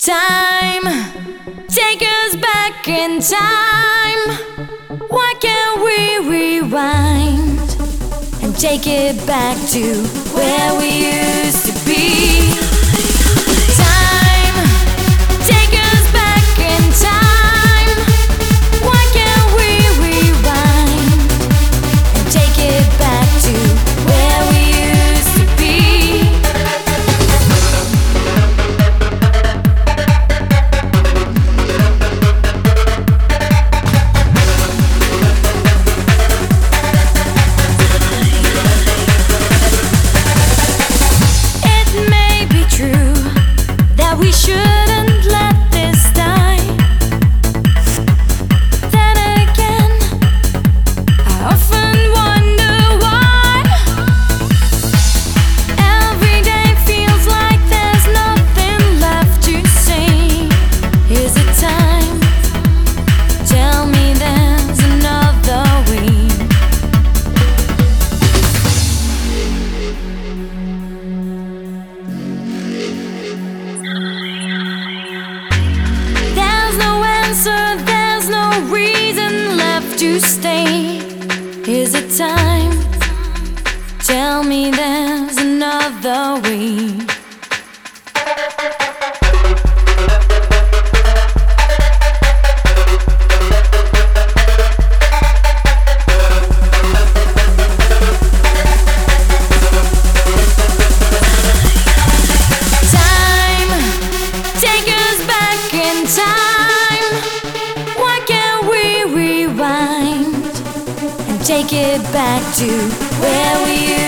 Time, take us back in time. Why can't we rewind and take it back to where we used to be? Time, take us back in time. Why can't we rewind and take it back to where we used to be? We shouldn't let this die. Then again, I often wonder why. Every day feels like there's nothing left to say. Is it time? Tell me there's another way. There's no reason left to stay. Is it time? Tell me there's another way. Time, take us back in time. Take it back to where we used to be.